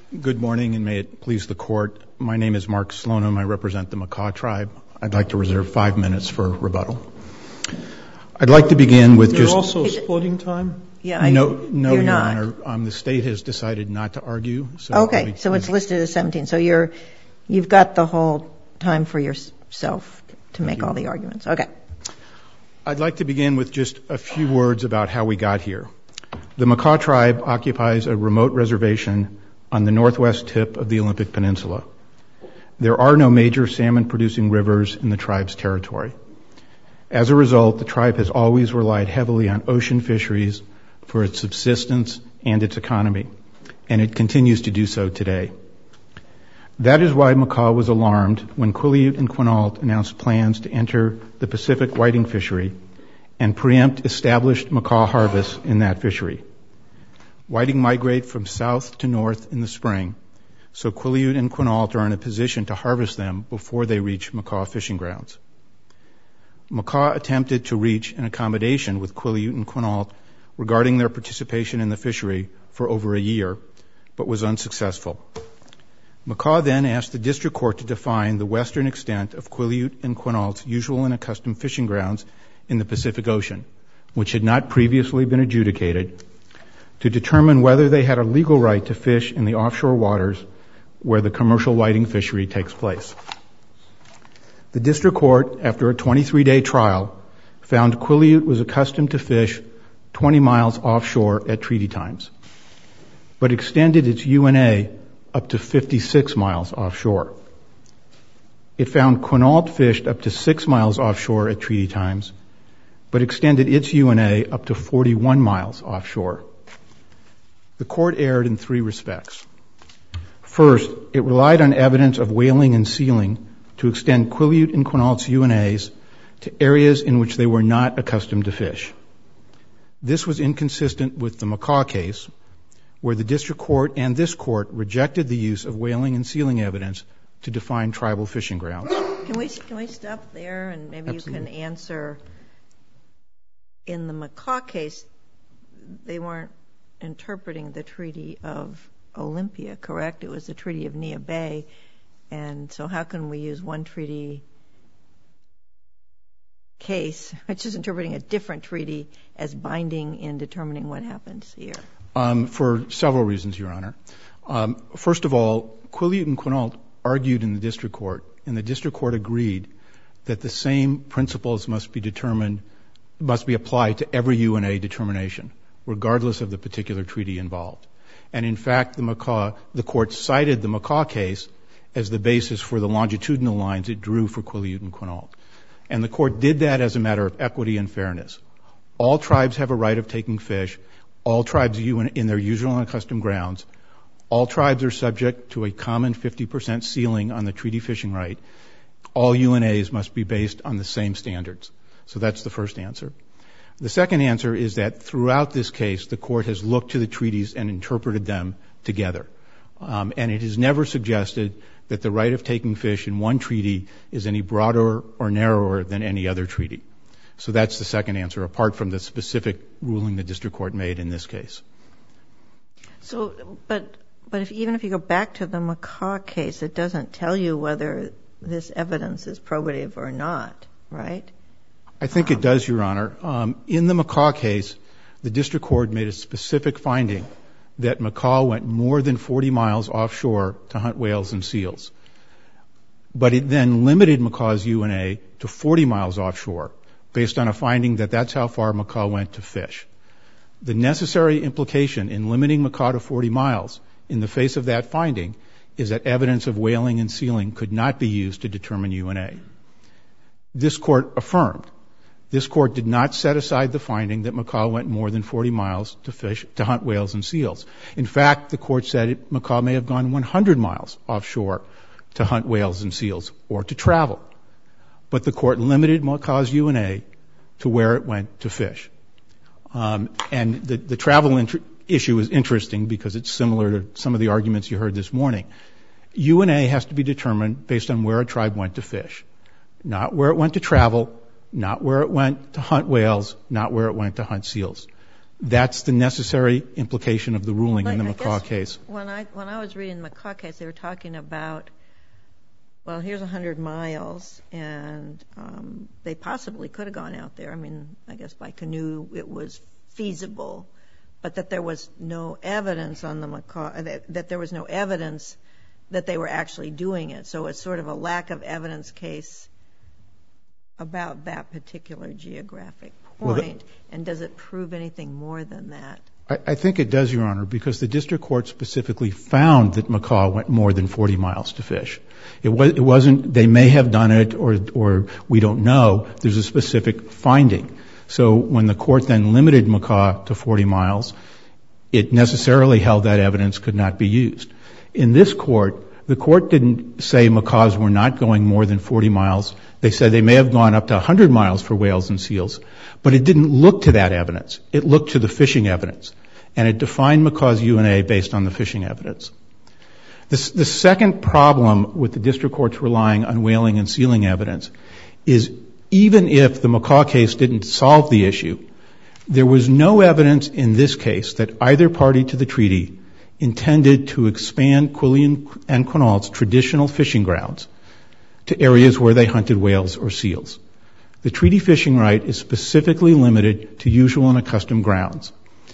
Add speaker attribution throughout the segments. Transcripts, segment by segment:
Speaker 1: Good morning, and may it please the Court. My name is Mark Slonim. I represent the Makah tribe. I'd like to reserve 5 minutes for rebuttal. I'd like to begin with
Speaker 2: You're also splitting time?
Speaker 1: No,
Speaker 3: you're
Speaker 1: Your
Speaker 3: not.
Speaker 1: Honor. The State has decided not to argue.
Speaker 3: Okay, so it's listed as 17. So you've got the whole time for yourself to make all the arguments. Okay.
Speaker 1: I'd like to begin with just a few words about how we got here. The Makah tribe occupies a remote reservation on the northwest tip of the Olympic Peninsula. There are no major salmon-producing rivers in the tribe's territory. As a result, the tribe has always relied heavily on ocean fisheries for its subsistence and its economy, and it continues to do so today. That is why Makah was alarmed when Quileute and Quinault announced plans to enter the Pacific whiting fishery and preempt established Makah harvests in that fishery. Whiting migrate from south to north in the spring, so Quileute and Quinault are in a position to harvest them before they reach Makah fishing grounds. Makah attempted to reach an accommodation with Quileute and Quinault regarding their participation in the fishery for over a year, but was unsuccessful. Makah then asked the district court to define the western extent of Quileute and Quinault's usual and accustomed fishing grounds in the Pacific Ocean, which had not previously been adjudicated, to determine whether they had a legal right to fish in the offshore waters where the commercial whiting fishery takes place. The district court, after a 23-day trial, found Quileute was accustomed to fish 20 miles offshore at treaty times, but extended its UNA up to 56 miles offshore. It found Quinault fished up to 6 miles offshore at treaty times, but extended its UNA up to 41 miles offshore. The court erred in 3 respects. First, it relied on evidence of whaling and sealing to extend Quileute and Quinault's UNAs to areas in which they were not accustomed to fish. This was inconsistent with the Makah case, where the district court and this court rejected the use of whaling and sealing evidence to define tribal fishing grounds.
Speaker 3: Can we stop there and maybe Absolutely. You can answer, in the Makah case, they weren't interpreting the Treaty of Olympia, correct? It was the Treaty of Neah Bay, and so how can we use one treaty case, which is interpreting a different treaty, as binding in determining what happens here?
Speaker 1: For several reasons, Your Honor. First of all, Quileute and Quinault argued in the district court, and the district court agreed that the same principles must be applied to every UNA determination, regardless of the particular treaty involved. And in fact, the court cited the Makah case as the basis for the longitudinal lines it drew for Quileute and Quinault. And the court did that as a matter of equity and fairness. All tribes have a right of taking fish. All tribes in their usual and accustomed grounds. All tribes are subject to a common 50% ceiling on the treaty fishing right. All UNAs must be based on the same standards. So that's the first answer. The second answer is that throughout this case, the court has looked to the treaties and interpreted them together. And it has never suggested that the right of taking fish in one treaty is any broader or narrower than any other treaty. So that's the second answer, apart from the specific ruling the district court made in this case.
Speaker 3: So, but even if you go back to the Makah case, it doesn't tell you whether this evidence is probative or not, right?
Speaker 1: I think it does, Your Honor. In the Makah case, the district court made a specific finding that Makah went more than 40 miles offshore to hunt whales and seals. But it then limited Makah's UNA to 40 miles offshore, based on a finding that that's how far Makah went to fish. The necessary implication in limiting Makah to 40 miles in the face of that finding is that evidence of whaling and sealing could not be used to determine UNA. This court affirmed. This court did not set aside the finding that Makah went more than 40 miles to hunt whales and seals. In fact, the court said Makah may have gone 100 miles offshore to hunt whales and seals or to travel. But the court limited Makah's UNA to where it went to fish. And the travel issue is interesting because it's similar to some of the arguments you heard this morning. UNA has to be determined based on where a tribe went to fish, not where it went to travel, not where it went to hunt whales, not where it went to hunt seals. That's the necessary implication of the ruling in the McCaw case.
Speaker 3: When I was reading the McCaw case, they were talking about, well, here's 100 miles, and they possibly could have gone out there. I mean, I guess by canoe it was feasible, but that there was no evidence on the McCaw, that there was no evidence that they were actually doing it. So it's sort of a lack of evidence case about that particular geographic point. And does it prove anything more than that?
Speaker 1: I think it does, Your Honor, because the district court specifically found that McCaw went more than 40 miles to fish. It wasn't, they may have done it or we don't know. There's a specific finding. So when the court then limited McCaw to 40 miles, it necessarily held that evidence could not be used. In this court, the court didn't say McCaws were not going more than 40 miles. They said they may have gone up to 100 miles for whales and seals, but it didn't look to that evidence. It looked to the fishing evidence, and it defined McCaw's UNA based on the fishing evidence. The second problem with the district courts relying on whaling and sealing evidence is even if the McCaw case didn't solve the issue, there was no evidence in this case that either party to the treaty intended to expand Quillian and Quinault's traditional fishing grounds to areas where they hunted whales or seals. The treaty fishing right is specifically limited to usual and accustomed grounds.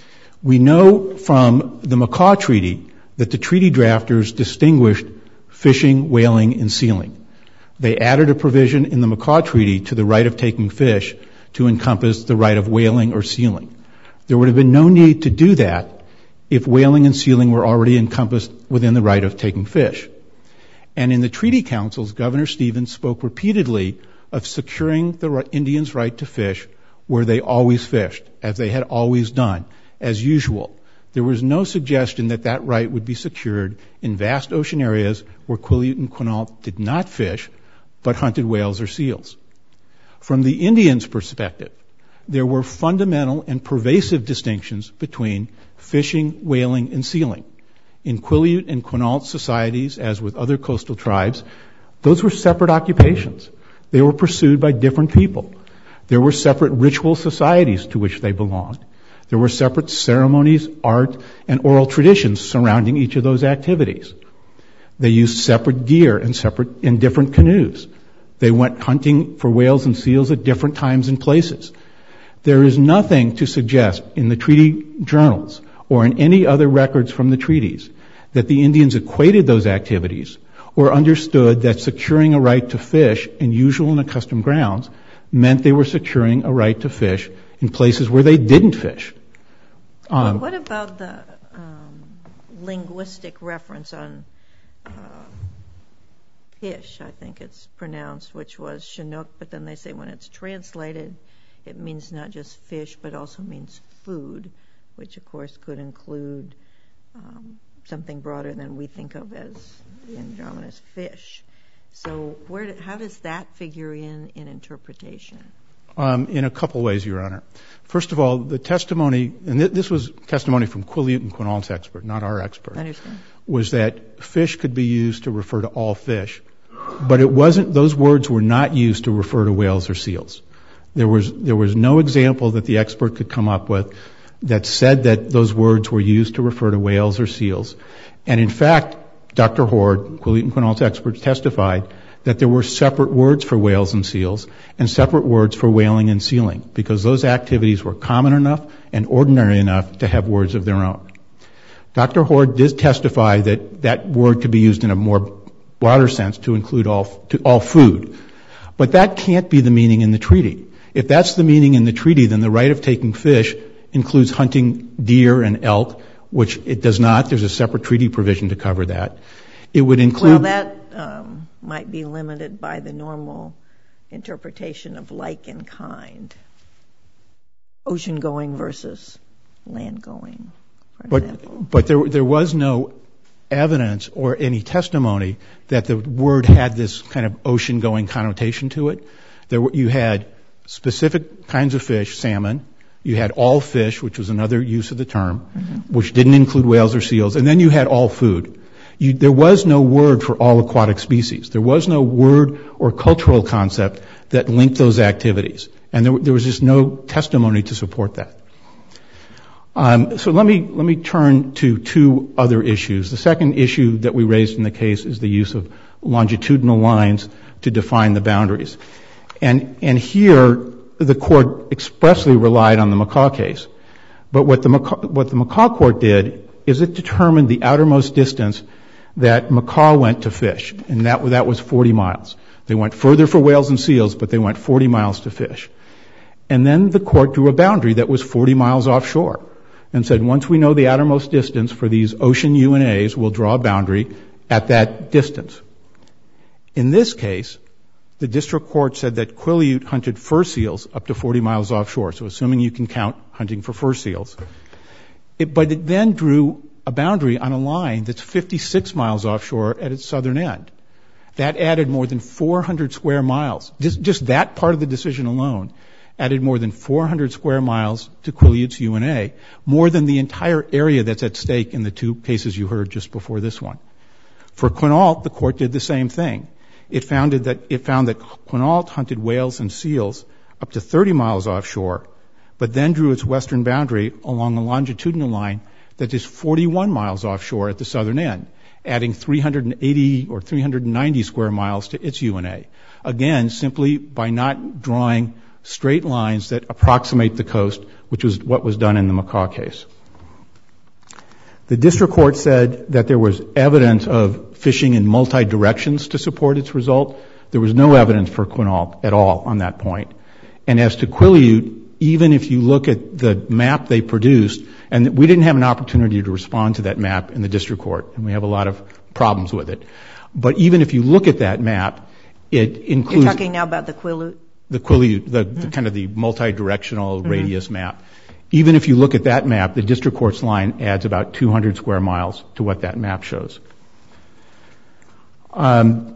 Speaker 1: We know from the McCaw Treaty that the treaty drafters distinguished fishing, whaling, and sealing. They added a provision in the McCaw Treaty to the right of taking fish to encompass the right of whaling or sealing. There would have been no need to do that if whaling and sealing were already encompassed within the right of taking fish. And in the treaty councils, Governor Stevens spoke repeatedly of securing the Indians' right to fish where they always fished, as they had always done, as usual. There was no suggestion that that right would be secured in vast ocean areas where Quillian and Quinault did not fish, but hunted whales or seals. From the Indians' perspective, there were fundamental and pervasive distinctions between fishing, whaling, and sealing. In Quillian and Quinault societies, as with other coastal tribes, those were separate occupations. They were pursued by different people. There were separate ritual societies to which they belonged. There were separate ceremonies, art, and oral traditions surrounding each of those activities. They used separate gear and different canoes. They went hunting for whales and seals at different times and places. There is nothing to suggest in the treaty journals or in any other records from the treaties that the Indians equated those activities or understood that securing a right to fish in usual and accustomed grounds meant they were securing a right to fish in places where they didn't fish.
Speaker 3: What about the linguistic reference on fish, I think it's pronounced, which was Chinook, but then they say when it's translated, it means not just fish, but also means food, which of course could include something broader than we think of as the androgynous fish. So how does that figure in interpretation?
Speaker 1: In a couple ways, Your Honor. First of all, the testimony, and this was testimony from Quillian and Quinault's expert, not our expert, was that fish could be used to refer to all fish, but it wasn't, those words were not used to refer to whales or seals. There was no example that the expert could come up with that said that those words were used to refer to whales or seals. And in fact, Dr. Hord, Quillian and Quinault's expert, testified that there were separate words for whales and seals and separate words for whaling and sealing because those activities were common enough and ordinary enough to have words of their own. Dr. Hord did testify that that word could be used in a more broader sense to include all food. But that can't be the meaning in the treaty. If that's the meaning in the treaty, then the right of taking fish includes hunting deer and elk, which it does not. There's a separate treaty provision to cover that. It would include...
Speaker 3: Well, that might be limited by the normal interpretation of like and kind. Ocean going versus land going, for example.
Speaker 1: But there was no evidence or any testimony that the word had this kind of ocean going connotation to it. You had specific kinds of fish, salmon. You had all fish, which was another use of the term, which didn't include whales or seals. And then you had all food. There was no word for all aquatic species. There was no word or cultural concept that linked those activities. And there was just no testimony to support that. So let me turn to two other issues. The second issue that we raised in the case is the use of longitudinal lines to define the boundaries. And here, the court expressly relied on the McCaw case. But what the McCaw court did is it determined the outermost distance that McCaw went to fish, and that was 40 miles. They went further for whales and seals, but they went 40 miles to fish. And then the court drew a boundary that was 40 miles offshore and said, once we know the outermost distance for these ocean UNAs, we'll draw a boundary at that distance. In this case, the district court said that Quileute hunted fur seals up to 40 miles offshore, so assuming you can count hunting for fur seals. But it then drew a boundary on a line that's 56 miles offshore at its southern end. That added more than 400 square miles. Just that part of the decision alone added more than 400 square miles to Quileute's UNA, more than the entire area that's at stake in the two cases you heard just before this one. For Quinault, the court did the same thing. It found that Quinault hunted whales and seals up to 30 miles offshore, but then drew its western boundary along a longitudinal line that is 41 miles offshore at the southern end, adding 380 or 390 square miles to its UNA. Again, simply by not drawing straight lines that approximate the coast, which was what was done in the McCaw case. The district court said that there was evidence of fishing in multi-directions to support its result. There was no evidence for Quinault at all on that point. And as to Quileute, even if you look at the map they produced, and we didn't have an opportunity to respond to that map in the district court, and we have a lot of problems with it. But even if you look at that map, it includes...
Speaker 3: You're talking now about the Quileute?
Speaker 1: The Quileute, the kind of the multi-directional radius map. Even if you look at that map, the district court's line adds about 200 square miles to what that map shows. The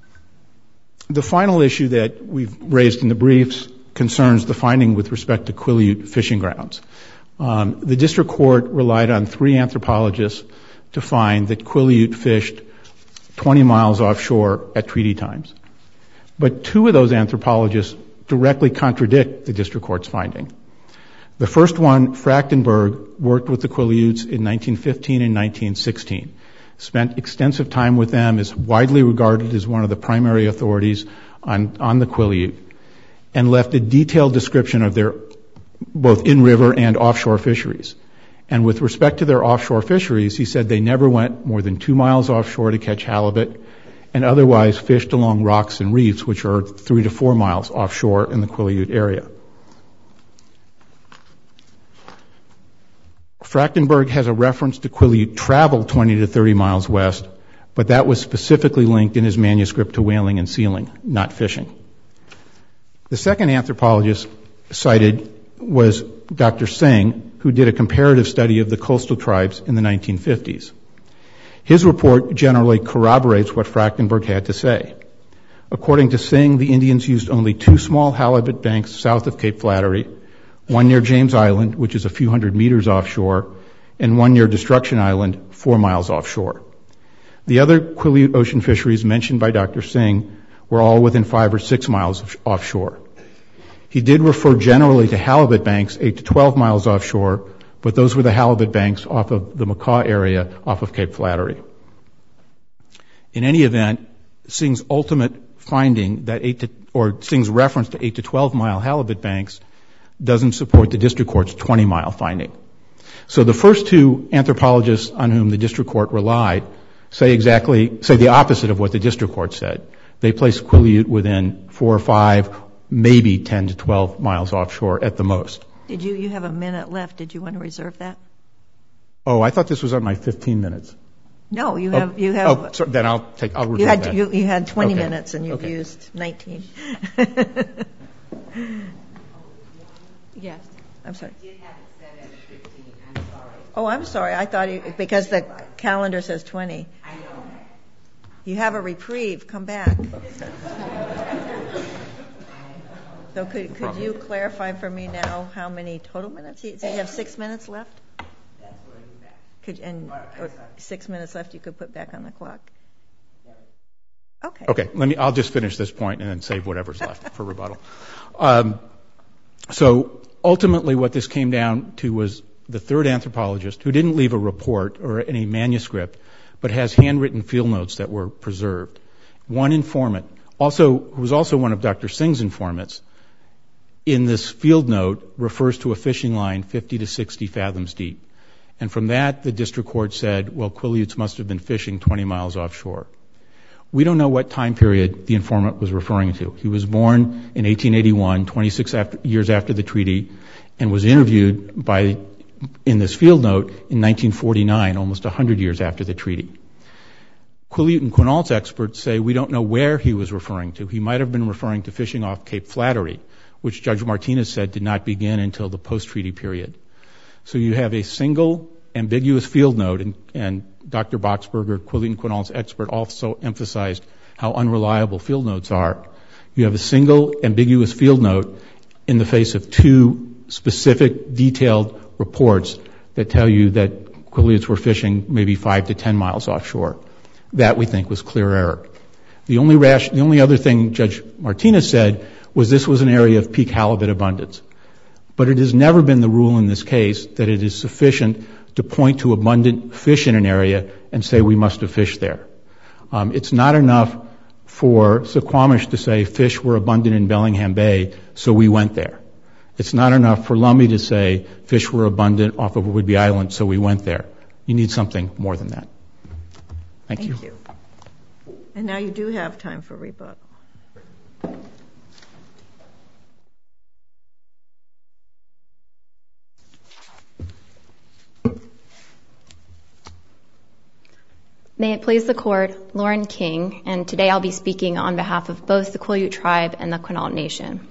Speaker 1: final issue that we've raised in the briefs concerns the finding with respect to Quileute fishing grounds. The district court relied on 3 anthropologists to find that Quileute fished 20 miles offshore at treaty times. But 2 of those anthropologists directly contradict the district court's finding. The first one, Frachtenberg, worked with the Quileutes in 1915 and 1916, spent extensive time with them, is widely regarded as one of the primary authorities on the Quileute, and left a detailed description of their both in-river and offshore fisheries. And with respect to their offshore fisheries, he said they never went more than 2 miles offshore to catch halibut, and otherwise fished along rocks and reefs, which are 3 to 4 miles offshore in the Quileute area. Frachtenberg has a reference to Quileute travel 20 to 30 miles west, but that was specifically linked in his manuscript to whaling and sealing, not fishing. The second anthropologist cited was Dr. Singh, who did a comparative study of the coastal tribes in the 1950s. His report generally corroborates what Frachtenberg had to say. According to Singh, the Indians used only 2 small halibut banks south of Cape Flattery, one near James Island, which is a few hundred meters offshore, and one near Destruction Island, 4 miles offshore. The other Quileute ocean fisheries mentioned by Dr. Singh were all within 5 or 6 miles offshore. He did refer generally to halibut banks 8 to 12 miles offshore, but those were the halibut banks off of the Macaw area off of Cape Flattery. In any event, Singh's ultimate finding that Singh's reference to 8 to 12 mile halibut banks doesn't support the district court's 20 mile finding. So the first 2 anthropologists on whom the district court relied say the opposite of what the district court said. They place Quileute within 4 or 5, maybe 10 to 12 miles offshore at the most.
Speaker 3: You have a minute left. Did you want to reserve that?
Speaker 1: Oh, I thought this was on my 15 minutes.
Speaker 3: No, you have.
Speaker 1: Oh, so then I'll review that.
Speaker 3: You had 20
Speaker 1: Okay.
Speaker 3: minutes and you've used 19. Yes. I'm sorry.
Speaker 4: I did have it set at 15. I'm sorry.
Speaker 3: Oh, I'm sorry. I thought because the calendar says 20.
Speaker 4: I know.
Speaker 3: You have a reprieve. Come back. So could you clarify for me now how many total minutes? So you have 6 minutes left?
Speaker 4: That's where he's back.
Speaker 3: 6 minutes left you could put back on the clock? Okay.
Speaker 1: Okay, I'll just finish this point and then save whatever's left for rebuttal. So ultimately what this came down to was the third anthropologist, who didn't leave a report or any manuscript, but has handwritten field notes that were preserved. One informant, who was also one of Dr. Singh's informants, in this field note refers to a fishing line 50 to 60 fathoms deep. And from that, the district court said, well, Quileutes must have been fishing 20 miles offshore. We don't know what time period the informant was referring to. He was born in 1881, 26 years after the treaty, and was interviewed in this field note in 1949, almost 100 years after the treaty. Quileute and Quinault's experts say we don't know where he was referring to. He might have been referring to fishing off Cape Flattery, which Judge Martinez said did not begin until the post-treaty period. So you have a single ambiguous field note, and Dr. Boxberger, Quileute and Quinault's expert, also emphasized how unreliable field notes are. You have a single ambiguous field note in the face of two specific detailed reports that tell you that Quileutes were fishing maybe 5 to 10 miles offshore. That, we think, was clear error. The only other thing Judge Martinez said was this was an area of peak halibut abundance. But it has never been the rule in this case that it is sufficient to point to abundant fish in an area and say we must have fished there. It's not enough for Suquamish to say fish were abundant in Bellingham Bay, so we went there. It's not enough for Lummi to say fish were abundant off of Whidbey Island, so we went there. You need something more than that. Thank you.
Speaker 3: And now you do have time for rebuttal.
Speaker 5: May it please the Court, Lauren King, and today I'll be speaking on behalf of both the Quileute Tribe and the Quinault Nation.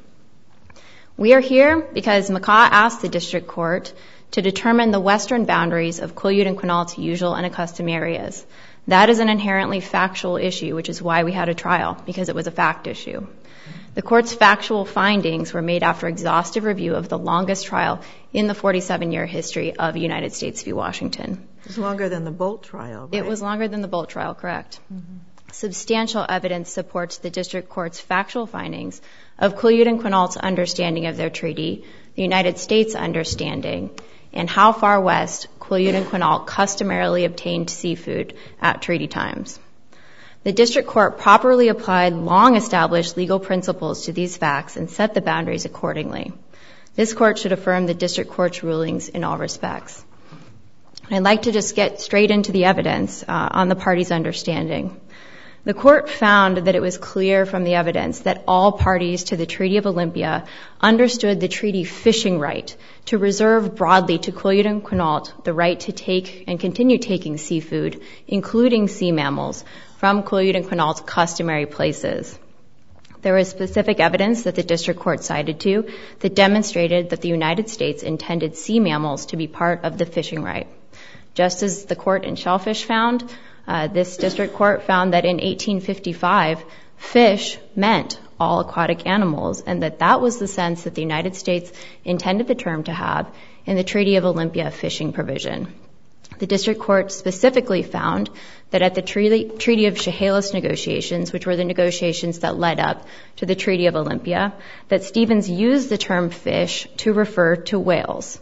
Speaker 5: We are here because Makah asked the District Court to determine the western boundaries of Quileute and Quinault's usual and accustomed areas. That is an inherently factual issue, which is why we had a trial, because it was a fact issue. The Court's factual findings were made after exhaustive review of the longest trial in the 47-year history of United States v. Washington.
Speaker 3: It was longer than the Bolt trial, right?
Speaker 5: It was longer than the Bolt trial, correct. Mm-hmm. Substantial evidence supports the District Court's factual findings of Quileute and Quinault's understanding of their treaty, the United States' understanding, and how far west Quileute and Quinault customarily obtained seafood at treaty times. The District Court properly applied long-established legal principles to these facts and set the boundaries accordingly. This Court should affirm the District Court's rulings in all respects. I'd like to just get straight into the evidence on the parties' understanding. The Court found that it was clear from the evidence that all parties to the Treaty of Olympia understood the treaty fishing right to reserve broadly to Quileute and Quinault the right to take and continue taking seafood, including sea mammals, from Quileute and Quinault's customary places. There was specific evidence that the District Court cited to that demonstrated that the United States intended sea mammals to be part of the fishing right. Just as the court in Shellfish found, this District Court found that in 1855, fish meant all aquatic animals, and that was the sense that the United States intended the term to have in the Treaty of Olympia fishing provision. The District Court specifically found that at the Treaty of Chehalis negotiations, which were the negotiations that led up to the Treaty of Olympia, that Stevens used the term fish to refer to whales.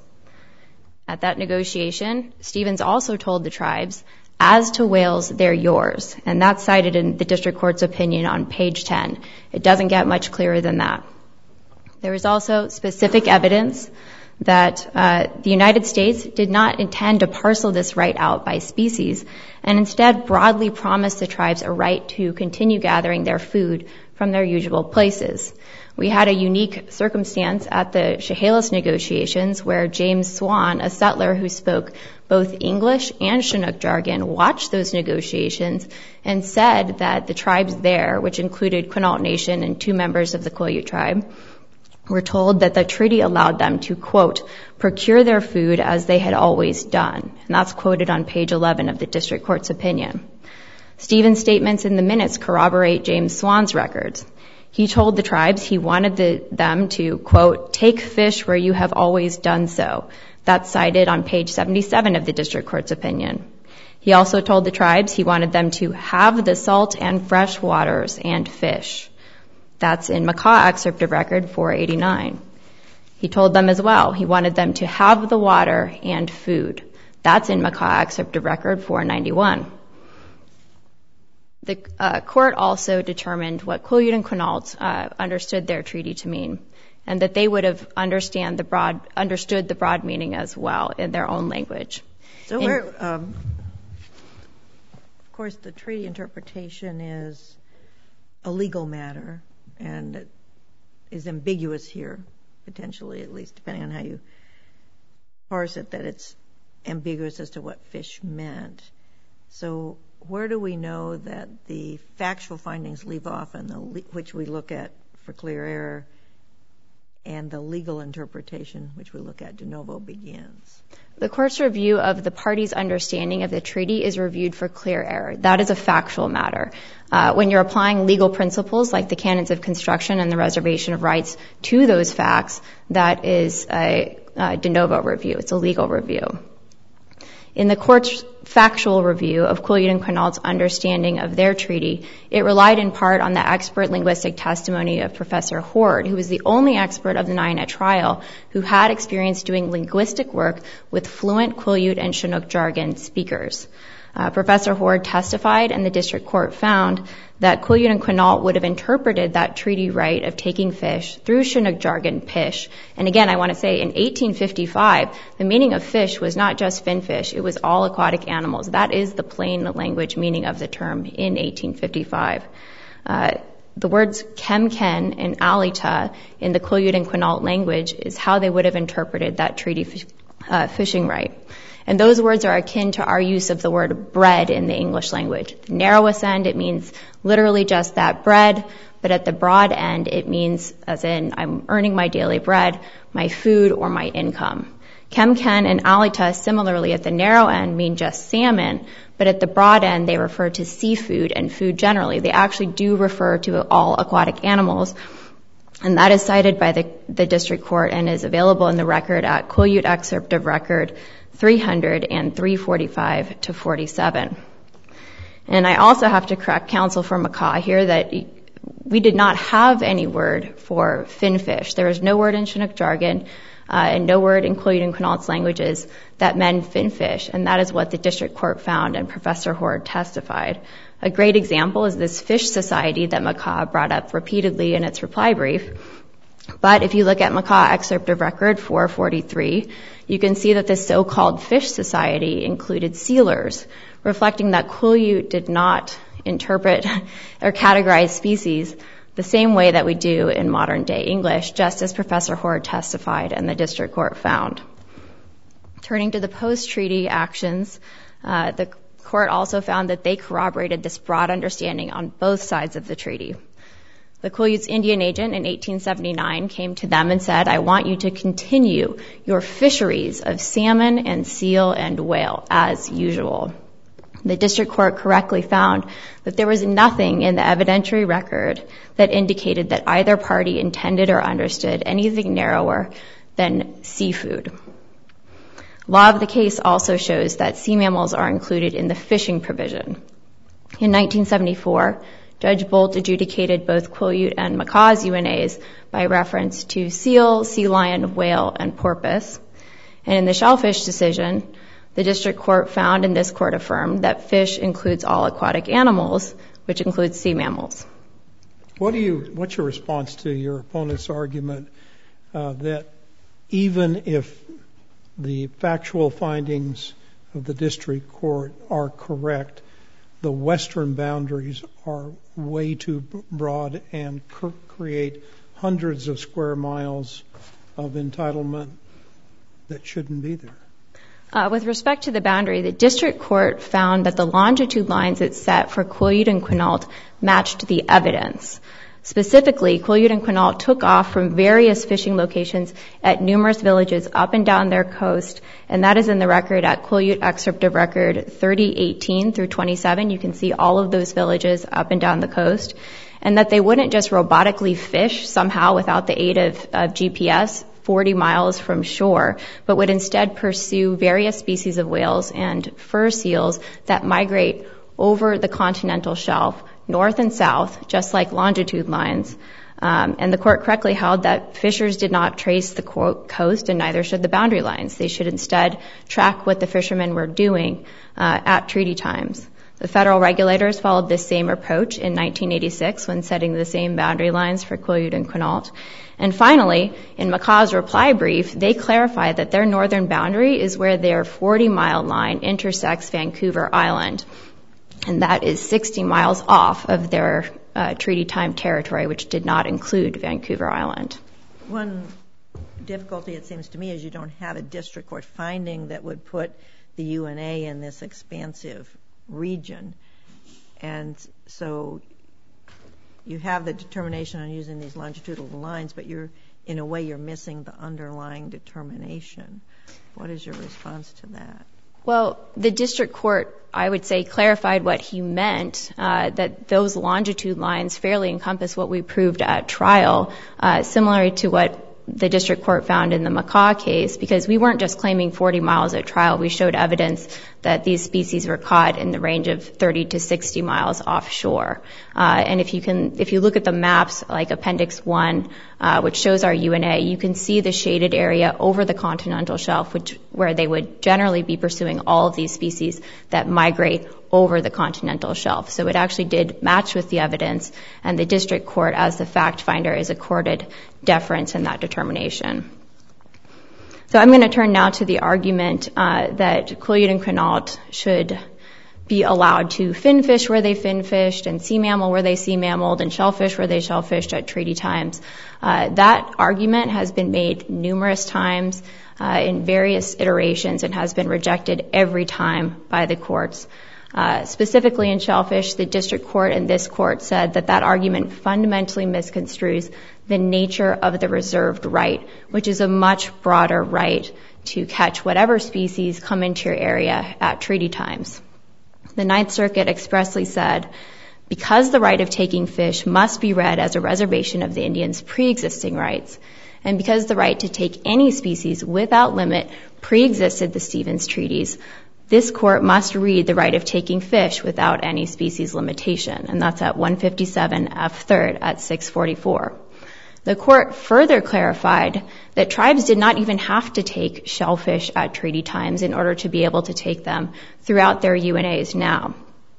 Speaker 5: At that negotiation, Stevens also told the tribes, as to whales, they're yours. And that's cited in the District Court's opinion on page 10. It doesn't get much clearer than that. There is also specific evidence that the United States did not intend to parcel this right out by species and instead broadly promised the tribes a right to continue gathering their food from their usual places. We had a unique circumstance at the Chehalis negotiations where James Swan, a settler who spoke both English and Chinook jargon, watched those negotiations and said that the tribes there, which included Quinault Nation and 2 members of the Quileute tribe, were told that the treaty allowed them to, quote, procure their food as they had always done. And that's quoted on page 11 of the District Court's opinion. Stevens' statements in the minutes corroborate James Swan's records. He told the tribes he wanted them to, quote, take fish where you have always done so. That's cited on page 77 of the District Court's opinion. He also told the tribes he wanted them to have the salt and fresh waters and fish. That's in Makah excerpt of record 489. He told them as well he wanted them to have the water and food. That's in Makah Excerpt of Record 491. The court also determined what Quileute and Quinault understood their treaty to mean, and that they would have understood the broad meaning as well in their own language.
Speaker 3: So of course, the treaty interpretation is a legal matter, and it is ambiguous here, potentially, at least depending on how you parse it, that it's ambiguous as to what fish meant. So where do we know that the factual findings leave off, and which we look at for clear error, and the legal interpretation, which we look at de novo, begins?
Speaker 5: The court's review of the parties' understanding of the treaty is reviewed for clear error. That is a factual matter. When you're applying legal principles like the canons of construction and the reservation of rights to those facts, that is a de novo review. It's a legal review. In the court's factual review of Quileute and Quinault's understanding of their treaty, it relied in part on the expert linguistic testimony of Professor Hoard, who was the only expert of the 9 at trial who had experience doing linguistic work with fluent Quileute and Chinook jargon speakers. Professor Hoard testified, and the district court found that Quileute and Quinault would have interpreted that treaty right of taking fish through Chinook jargon pish. And again, I want to say in 1855, the meaning of fish was not just finfish, it was all aquatic animals. That is the plain language meaning of the term in 1855. The words kemken and alita in the Quileute and Quinault language is how they would have interpreted that treaty fishing right. And those words are akin to our use of the word bread in the English language. The narrowest end, it means literally just that, bread, but at the broad end, it means as in I'm earning my daily bread, my food, or my income. Kemken and alita similarly at the narrow end mean just salmon, but at the broad end, they refer to seafood and food generally. They actually do refer to all aquatic animals. And that is cited by the district court and is available in the record at Quileute Excerpt of Record 300 and 345 to 47. And I also have to correct counsel for Makah here that we did not have any word for finfish. There is no word in Chinook jargon and no word in Quileute and Quinault's languages that meant finfish, and that is what the district court found and Professor Hoard testified. A great example is this fish society that Makah brought up repeatedly in its reply brief. But if you look at Makah Excerpt of Record 443, you can see that this so-called fish society included sealers, reflecting that Quileute did not interpret or categorize species the same way that we do in modern-day English, just as Professor Hoard testified and the district court found. Turning to the post-treaty actions, the court also found that they corroborated this broad understanding on both sides of the treaty. The Quileute's Indian agent in 1879 came to them and said, I want you to continue your fisheries of salmon and seal and whale as usual. The district court correctly found that there was nothing in the evidentiary record that indicated that either party intended or understood anything narrower than seafood. Law of the case also shows that sea mammals are included in the fishing provision. In 1974, Judge Bolt adjudicated both Quileute and Makah's UNAs by reference to seal, sea lion, whale, and porpoise. And in the shellfish decision, the district court found and this court affirmed that fish includes all aquatic animals, which includes sea mammals.
Speaker 2: What's your response to your opponent's argument that even if the factual findings of the district court are correct, the western boundaries are way too broad and create hundreds of square miles of entitlement that shouldn't be there?
Speaker 5: With respect to the boundary, the district court found that the longitude lines it set for Quileute and Quinault matched the evidence. Specifically, Quileute and Quinault took off from various fishing locations at numerous villages up and down their coast, and that is in the record at Quileute Excerpt of Record 3018 through 27. You can see all of those villages up and down the coast, and that they wouldn't just robotically fish somehow without the aid of GPS 40 miles from shore, but would instead pursue various species of whales and fur seals that migrate over the continental shelf, north and south, just like longitude lines, And the court correctly held that fishers did not trace the coast, and neither should the boundary lines. They should instead track what the fishermen were doing at treaty times. The federal regulators followed this same approach in 1986 when setting the same boundary lines for Quileute and Quinault. And finally, in McCaw's reply brief, they clarified that their northern boundary is where their 40-mile line intersects Vancouver Island. And that is 60 miles off of their treaty time territory, which did not include Vancouver Island.
Speaker 3: One difficulty, it seems to me, is you don't have a district court finding that would put the UNA in this expansive region. And so you have the determination on using these longitudinal lines, but in a way you're missing the underlying determination. What is your response to that?
Speaker 5: Well, the district court, I would say, clarified what he meant, that those longitude lines fairly encompass what we proved at trial, similar to what the district court found in the McCaw case, because we weren't just claiming 40 miles at trial. We showed evidence that these species were caught in the range of 30 to 60 miles offshore. And if you look at the maps, like Appendix 1, which shows our UNA, you can see the shaded area over the continental shelf, where they would generally be pursuing all of these species that migrate over the continental shelf. So it actually did match with the evidence, and the district court, as the fact finder, is accorded deference in that determination. So I'm going to turn now to the argument that Quileute and Quinault should be allowed to fin fish where they fin fished, and sea mammal where they sea mammaled, and shellfish where they shellfished at treaty times. That argument has been made numerous times in various iterations and has been rejected every time by the courts. Specifically in shellfish, the district court and this court said that argument fundamentally misconstrues the nature of the reserved right, which is a much broader right to catch whatever species come into your area at treaty times. The Ninth Circuit expressly said, because the right of taking fish must be read as a reservation of the Indians' pre-existing rights, and because the right to take any species without limit pre-existed the Stevens Treaties, this court must read the right of taking fish without any species limitation, and that's at 157 F. 3rd at 644. The court further clarified that tribes did not even have to take shellfish at treaty times in order to be able to take them throughout their UNAs now.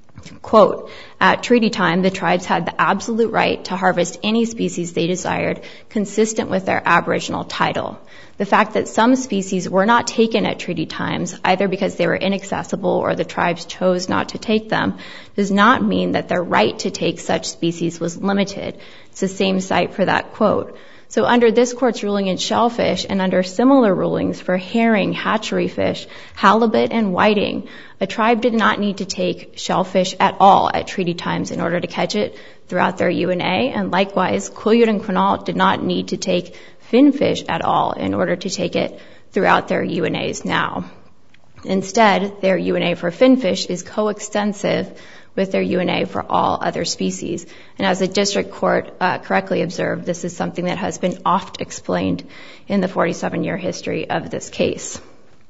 Speaker 5: Quote, at treaty time, the tribes had the absolute right to harvest any species they desired, consistent with their Aboriginal title. The fact that some species were not taken at treaty times, either because they were inaccessible or the tribes chose not to take them, does not mean that their right to take such species was limited. It's the same site for that quote. So under this court's ruling in shellfish and under similar rulings for herring, hatchery fish, halibut, and whiting, a tribe did not need to take shellfish at all at treaty times in order to catch it throughout their UNA, and likewise, Quileute and Quinault did not need to take finfish at all in order to take it throughout their UNAs now. Instead, their UNA for finfish is coextensive with their UNA for all other species. And as the district court correctly observed, this is something that has been oft explained in the 47-year history of this case.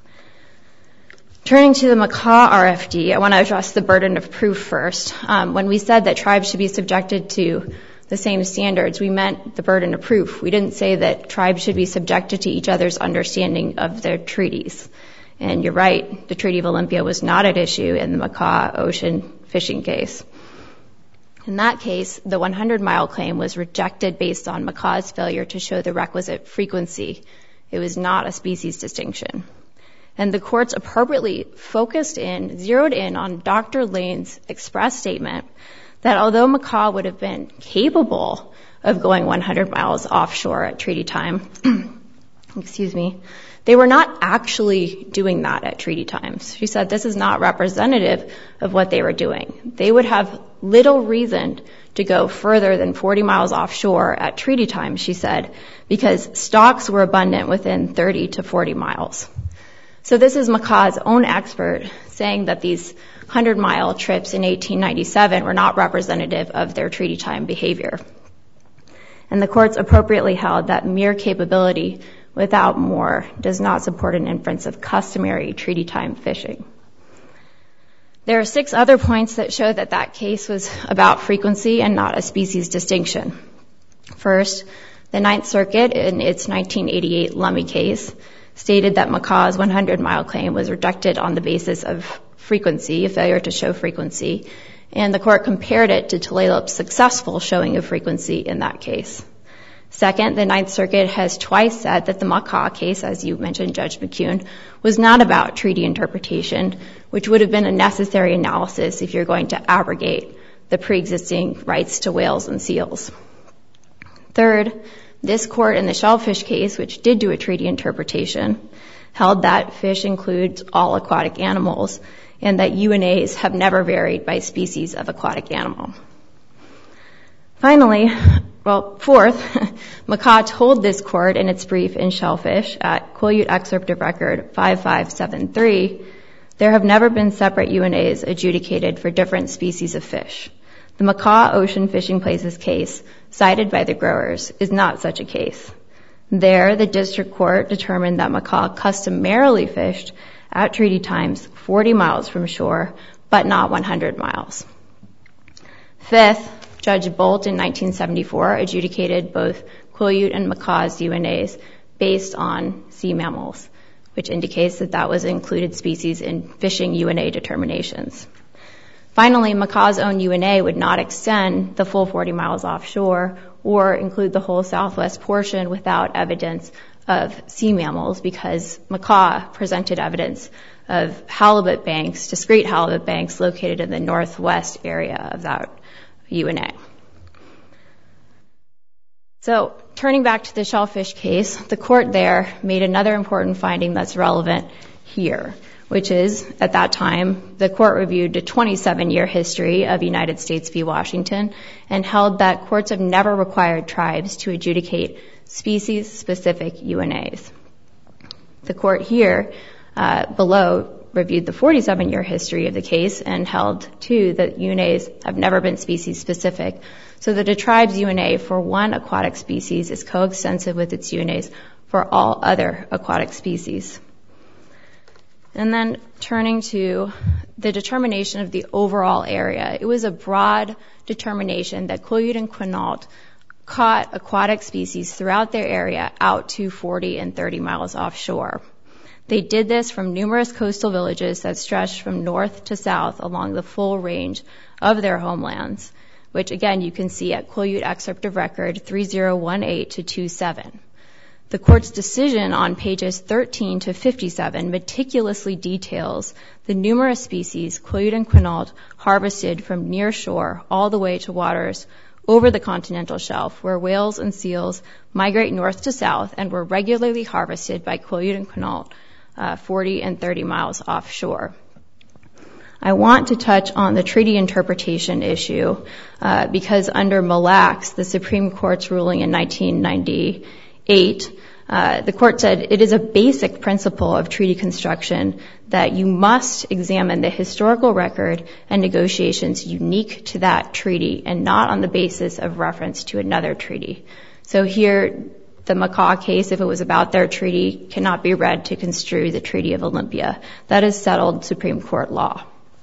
Speaker 5: Turning to the McCaw RFD, I want to address the burden of proof first. When we said that tribes should be subjected to the same standards, we meant the burden of proof. We didn't say that tribes should be subjected to each other's understanding of their treaties. And you're right, the Treaty of Olympia was not at issue in the McCaw ocean fishing case. In that case, the 100-mile claim was rejected based on McCaw's failure to show the requisite frequency. It was not a species distinction. And the courts appropriately zeroed in on Dr. Lane's express statement that although McCaw would have been capable of going 100 miles offshore at treaty time, they were not actually doing that at treaty times. She said this is not representative of what they were doing. They would have little reason to go further than 40 miles offshore at treaty time, she said, because stocks were abundant within 30 to 40 miles. So this is McCaw's own expert saying that these 100-mile trips in 1897 were not representative of their treaty time behavior. And the courts appropriately held that mere capability without more does not support an inference of customary treaty time fishing. There are 6 other points that show that that case was about frequency and not a species distinction. First, the Ninth Circuit, in its 1988 Lummi case, stated that Makah's 100-mile claim was rejected on the basis of frequency, a failure to show frequency, and the court compared it to Tulalip's successful showing of frequency in that case. Second, the Ninth Circuit has twice said that the Makah case, as you mentioned, Judge McCune, was not about treaty interpretation, which would have been a necessary analysis if you're going to abrogate the pre-existing rights to whales and seals. Third, this court in the shellfish case, which did do a treaty interpretation, held that fish includes all aquatic animals and that UNAs have never varied by species of aquatic animal. Finally, fourth, Makah told this court in its brief in Shellfish at Quileute Excerpt of Record 5573, there have never been separate UNAs adjudicated for different species of fish. The Makah Ocean Fishing Places case, cited by the growers, is not such a case. There, the district court determined that Makah customarily fished at treaty times 40 miles from shore, but not 100 miles. Fifth, Judge Bolt in 1974 adjudicated both Quileute and Makah's UNAs based on sea mammals, which indicates that that was included species in fishing UNA determinations. Finally, Makah's own UNA would not extend the full 40 miles offshore or include the whole southwest portion without evidence of sea mammals because Makah presented evidence of halibut banks, discrete halibut banks located in the northwest area of that UNA. So, turning back to the shellfish case, the court there made another important finding that's relevant here, which is, at that time, the court reviewed a 27-year history of United States v. Washington and held that courts have never required tribes to adjudicate species-specific UNAs. The court here, below, reviewed the 47-year history of the case and held, too, that UNAs have never been species-specific, so that a tribe's UNA for one aquatic species is coextensive with its UNAs for all other aquatic species. And then turning to the determination of the overall area, it was a broad determination that Quileute and Quinault caught aquatic species throughout their area out to 40 and 30 miles offshore. They did this from numerous coastal villages that stretched from north to south along the full range of their homelands, which again you can see at Quileute Excerpt of Record 3018-27. The court's decision on pages 13 to 57 meticulously details the numerous species Quileute and Quinault harvested from near shore all the way to waters over the continental shelf where whales and seals migrate north to south and were regularly harvested by Quileute and Quinault 40 and 30 miles offshore. I want to touch on the treaty interpretation issue because under Mille Lacs, the Supreme Court's ruling in 1998, the court said it is a basic principle of treaty construction that you must examine the historical record and negotiations unique to that treaty and not on the basis of reference to another treaty. So here, the Makah case, if it was about their treaty, cannot be read to construe the Treaty of Olympia. That is settled Supreme Court law.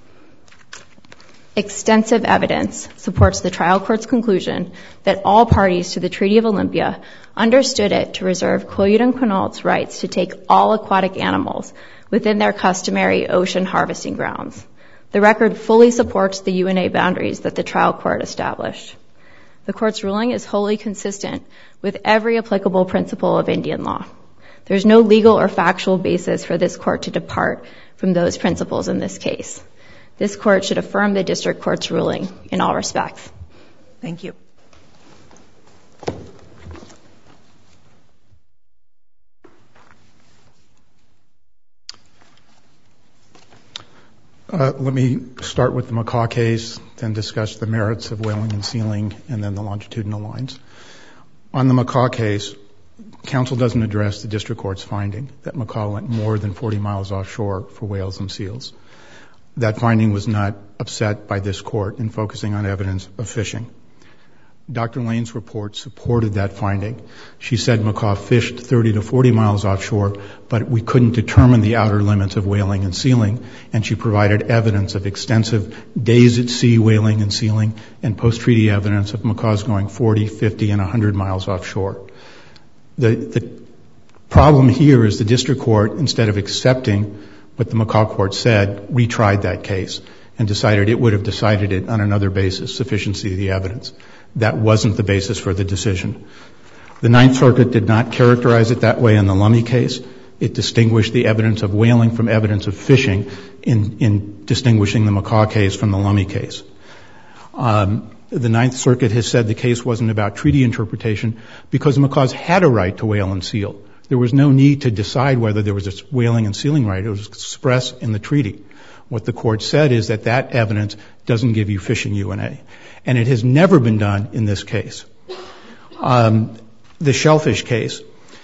Speaker 5: Extensive evidence supports the trial court's conclusion that all parties to the Treaty of Olympia understood it to reserve Quileute and Quinault's rights to take all aquatic animals within their customary ocean harvesting grounds. The record fully supports the UNA boundaries that the trial court established. The court's ruling is wholly consistent with every applicable principle of Indian law. There's no legal or factual basis for this court to depart from those principles in this case. This court should affirm the district court's ruling in all respects.
Speaker 3: Thank you.
Speaker 1: Let me start with the Makah case, then discuss the merits of whaling and sealing, and then the longitudinal lines. On the Makah case, counsel doesn't address the district court's finding that Makah went more than 40 miles offshore for whales and seals. That finding was not upset by this court in focusing on evidence of fishing. Dr. Lane's report supported that finding. She said McCaw fished 30 to 40 miles offshore, but we couldn't determine the outer limits of whaling and sealing, and she provided evidence of extensive days at sea whaling and sealing and post-treaty evidence of McCaw's going 40, 50, and 100 miles offshore. The problem here is the district court, instead of accepting what the McCaw court said, retried that case and decided it would have decided it on another basis, sufficiency of the evidence. That wasn't the basis for the decision. The Ninth Circuit did not characterize it that way in the Lummi case. It distinguished the evidence of whaling from evidence of fishing in distinguishing the McCaw case from the Lummi case. The Ninth Circuit has said the case wasn't about treaty interpretation because McCaw's had a right to whale and seal. There was no need to decide whether there was a whaling and sealing right. It was expressed in the treaty. What the court said is that that evidence doesn't give you fishing UNA. And it has never been done in this case. The shellfish case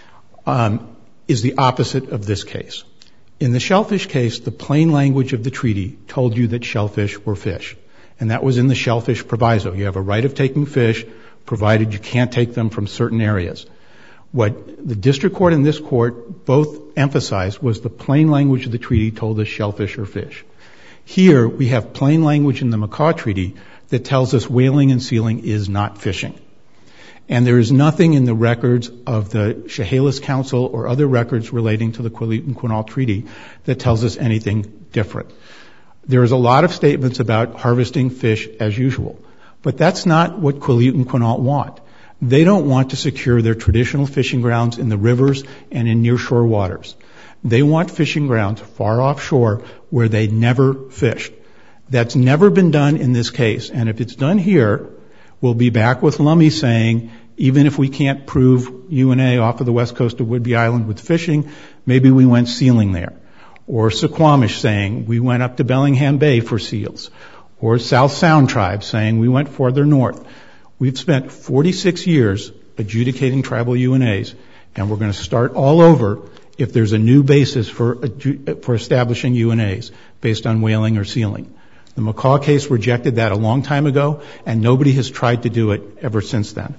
Speaker 1: is the opposite of this case. In the shellfish case, the plain language of the treaty told you that shellfish were fish. And that was in the shellfish proviso. You have a right of taking fish, provided you can't take them from certain areas. What the district court and this court both emphasized was the plain language of the treaty told us shellfish are fish. Here, we have plain language in the McCaw Treaty that tells us whaling and sealing is not fishing. And there is nothing in the records of the Chehalis Council or other records relating to the Quileute and Quinault Treaty that tells us anything different. There is a lot of statements about harvesting fish as usual, but that's not what Quileute and Quinault want. They don't want to secure their traditional fishing grounds in the rivers and in nearshore waters. They want fishing grounds far offshore where they never fished. That's never been done in this case. And if it's done here, we'll be back with Lummi saying, even if we can't prove UNA off of the west coast of Whidbey Island with fishing, maybe we went sealing there. Or Suquamish saying, we went up to Bellingham Bay for seals. Or South Sound Tribe saying, we went farther north. We've spent 46 years adjudicating tribal UNAs, and we're going to start all over if there's a new basis for establishing UNAs based on whaling or sealing. The McCaw case rejected that a long time ago, and nobody has tried to do it ever since then.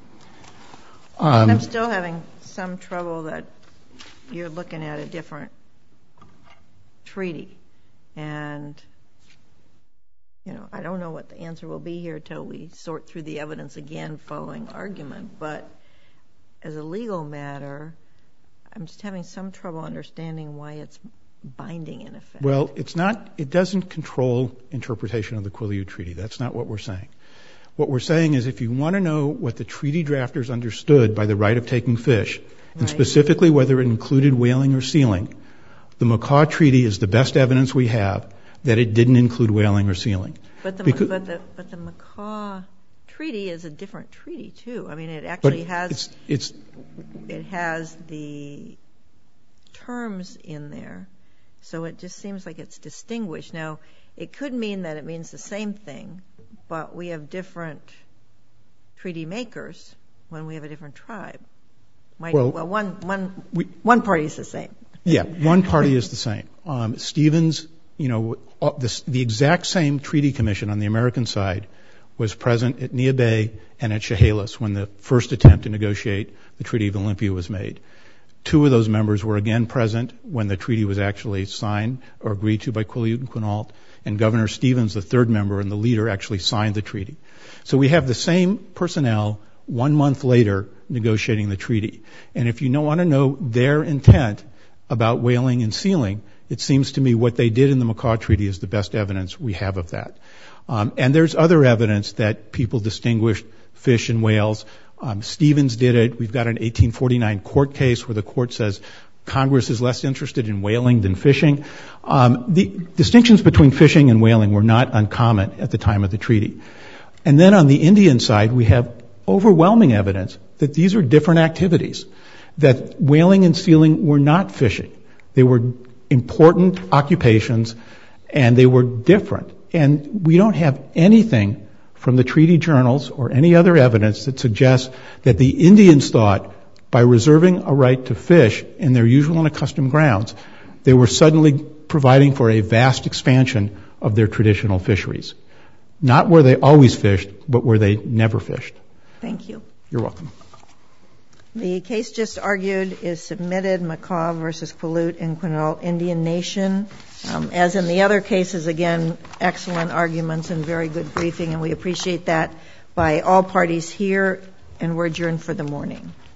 Speaker 3: I'm still having some trouble that you're looking at a different treaty. And, you know, I don't know what the answer will be here till we sort through the evidence again following argument. But as a legal matter, I'm just having some trouble understanding why it's binding in effect.
Speaker 1: Well, it's not, it doesn't control interpretation of the Quileute Treaty. That's not what we're saying. What we're saying is if you want to know what the treaty drafters understood by the right of taking fish, and specifically whether it included whaling or sealing, the McCaw Treaty is the best evidence we have that it didn't include whaling or sealing.
Speaker 3: But the McCaw Treaty is a different treaty, too. I mean, it actually has it has the terms in there, so it just seems like it's distinguished. Now, it could mean that it means the same thing, but we have different treaty makers when we have a different tribe. One party is the same.
Speaker 1: Yeah, one party is the same. Stevens, you know, the exact same treaty commission on the American side was present at Nia Bay and at Chehalis when the first attempt to negotiate the Treaty of Olympia was made. Two of those members were again present when the treaty was actually signed or agreed to by Quileute and Quinault, and Governor Stevens, the third member and the leader, actually signed the treaty. So we have the same personnel 1 month later negotiating the treaty. And if you want to know their intent about whaling and sealing, it seems to me what they did in the McCaw Treaty is the best evidence we have of that. And there's other evidence that people distinguished fish and whales. Stevens did it. We've got an 1849 court case where the court says Congress is less interested in whaling than fishing. The distinctions between fishing and whaling were not uncommon at the time of the treaty. And then on the Indian side, we have overwhelming evidence that these are different activities, that whaling and sealing were not fishing. They were important occupations, and they were different. And we don't have anything from the treaty journals or any other evidence that suggests that the Indians thought by reserving a right to fish in their usual and accustomed grounds, they were suddenly providing for a vast expansion of their traditional fisheries. Not where they always fished, but where they never fished.
Speaker 3: Thank you.
Speaker 1: You're welcome.
Speaker 3: The case just argued is submitted, McCaw versus Quileute and Quinault Indian Nation. As in the other cases, again, excellent arguments and very good briefing, and we appreciate that by all parties here, and we're adjourned for the morning.